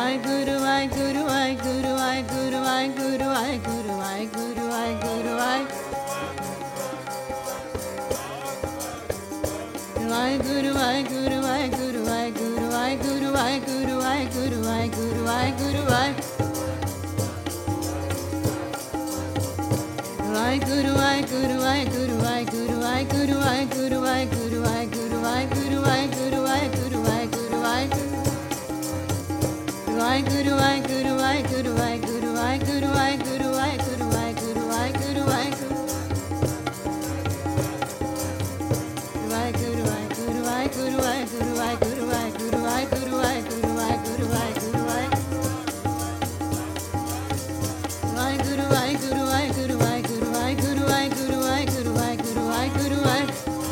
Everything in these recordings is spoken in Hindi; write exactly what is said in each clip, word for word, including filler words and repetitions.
Guru, I Guru, I Guru, I Guru, I Guru, I Guru, I Guru, I Guru, I I Guru, I Guru, I Guru, I Guru, I Guru, I Guru, I Guru, I Guru, I Guru, I I Guru, I Guru, I Guru, I Guru, I Guru, I Guru, I Guru, I Guru, I Guru, I Guru, I Guru, I Guru, I I Guru, I Guru, I Guru, I Guru, I Guru, I Guru, I Guru, I Guru, I Guru, I Guru. I Guru, I Guru, I Guru, I Guru, I Guru, I Guru, I Guru, I Guru, I Guru, I Guru, I I Guru, I Guru, I Guru, I Guru, I Guru, I Guru, I Guru, I Guru, I Guru, I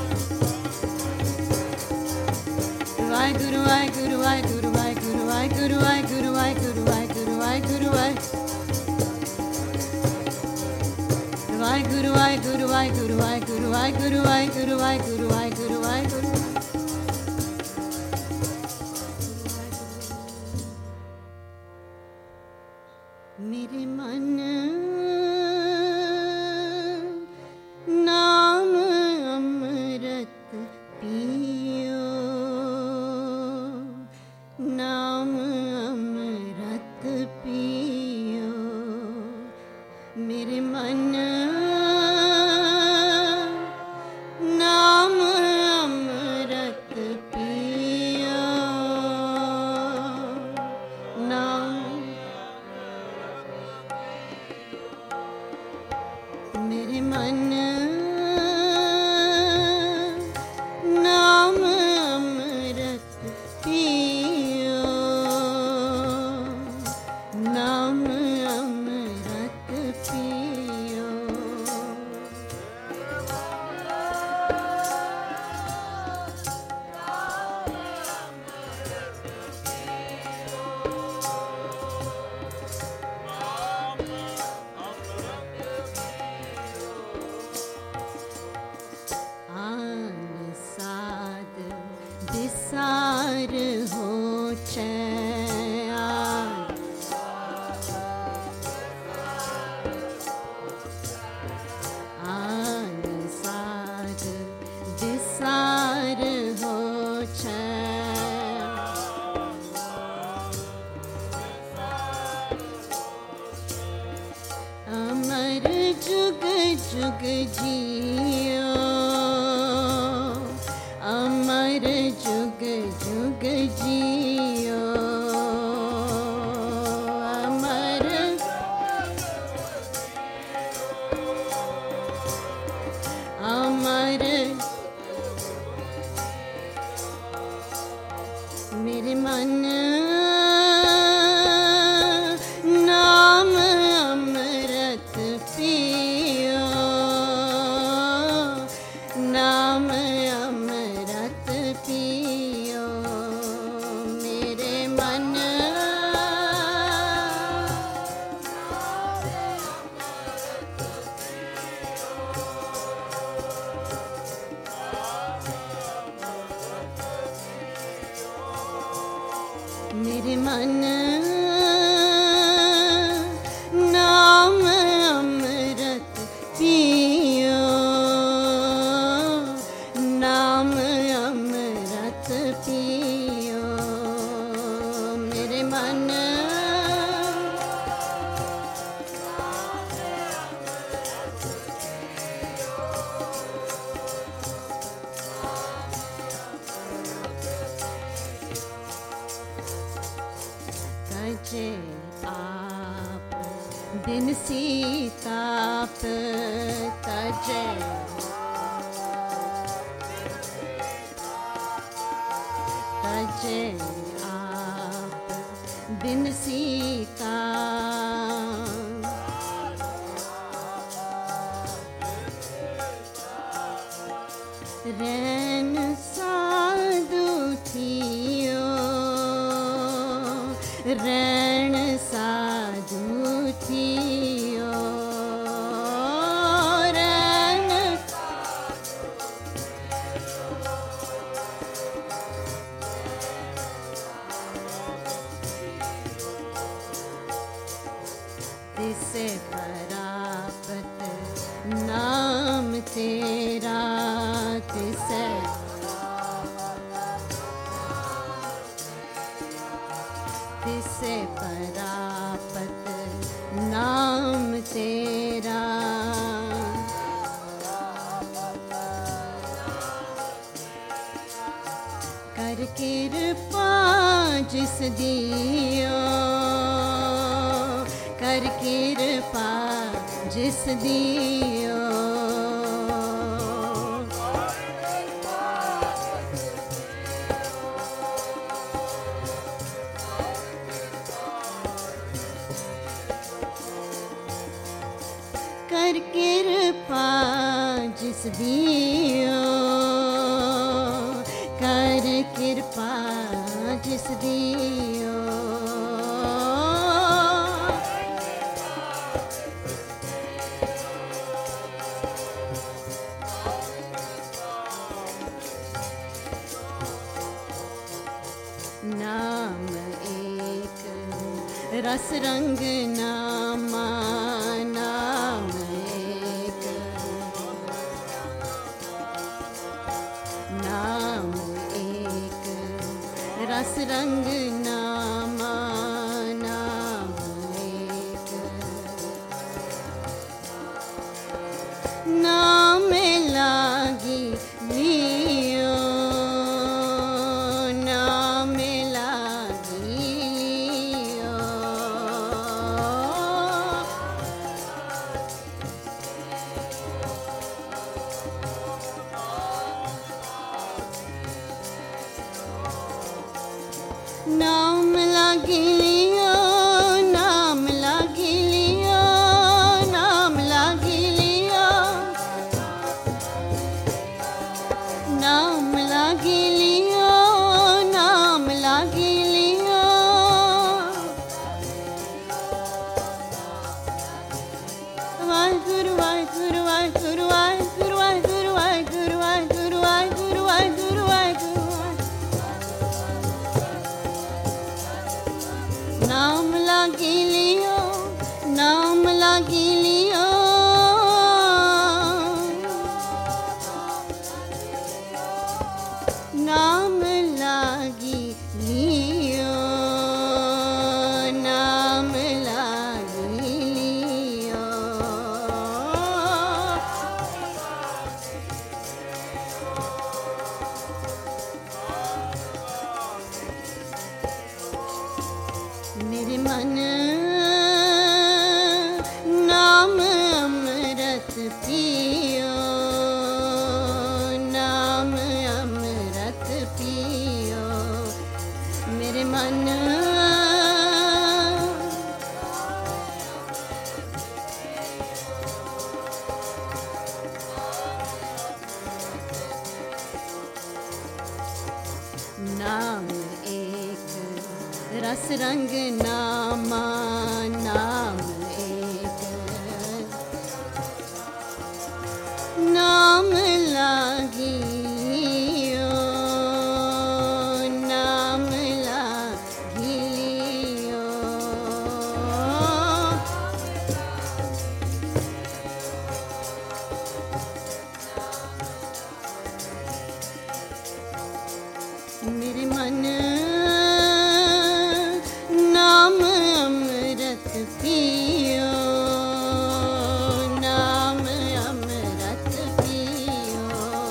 I Guru, I Guru, I Guru, I Guru, I Guru, I Guru, I Guru, I Guru, I Guru, I I Guru, I Guru, I Guru, I Guru, I Guru, I Guru, I Guru, I Guru, I Guru. मेरे मन नाम अमृत पियो, नाम अमृत पियो, मेरे मन नाम अमृत पियो, नाम मेरे मन नाम अमृत पियो, नाम अमृत पियो। आन साध दिसार हो चैन, आन साध दिसार हो चैन, अमर जुग जुग जियो, अमर जुग जुग जियो, अमर अमर मेरे मन नाम अमृत पियो, नाम अमृत पियो, मेरे मन मेरे मन नाम अमृत पियो, नाम अमृत पियो, मेरे मन तजे आप दिन सीताप, तजे तजे आप दिन सीता, रैन साधु थियो, रैन साधु थियो, रैन कर कृपा जिस दियो, कर कृपा जिस दियो। कर कृपा जिस दियो, कर कृपा जिस दियो। नाम एक रस रंग नामा, नाम एक, नाम एक रस रंग नामा, नाम एक। नाम लागी लियो, नाम लागी लियो। नाम लागी लियो, नाम लागी लियो, नाम लागी लियो। नाम लागी लियो, नाम लागी लियो। वाहिगुरु वाहिगुरु वाहिगुरु वाहिगुरु वाहिगुरु वाहिगुरु वाहिगुरु वाहिगुरु वाहिगुरु वाहिगुरु। नाम लागी लियो, नाम लागी लियो। नाम लागी लियो, नाम लागी लियो। मेरे मन नाम अमृत पियो, नाम अमृत पियो। मेरे मन नाम एक रस रंग नामा, नाम एक। नाम लागी लियो, नाम लागी लियो। मेरे मन नाम अमृत पियो, नाम अमृत पियो।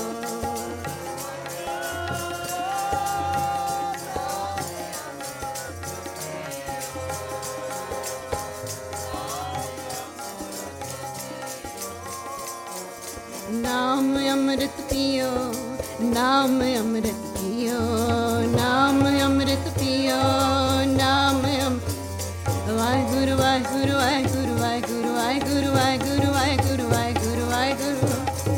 नाम अमृत पियो, नाम अमृत पियो, नाम अमृत पियो, नाम अम। वाहिगुरु वाहिगुरु वाहिगुरु वाहिगुरु वाहिगुरु वाहिगुरु वाहिगुरु वाहिगुरु वाहिगुरु।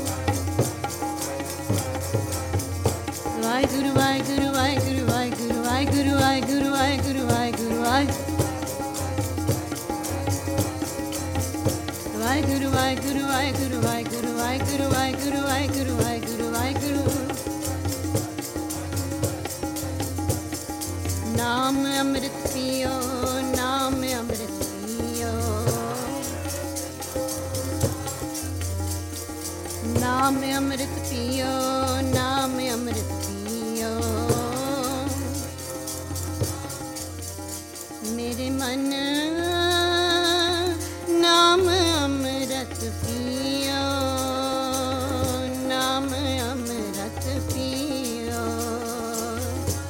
वाहिगुरु वाहिगुरु वाहिगुरु वाहिगुरु वाहिगुरु वाहिगुरु वाहिगुरु वाहिगुरु वाहिगुरु। वाहिगुरु वाहिगुरु वाहिगुरु वाहिगुरु वाहिगुरु वाहिगुरु वाहिगुरु वाहिगुरु वाहिगुरु। नाम अमृत पियो, नाम अमृत पियो। नाम अमृत पियो, नाम अमृत पियो। मेरे मन नाम अमृत पियो, नाम अमृत पियो।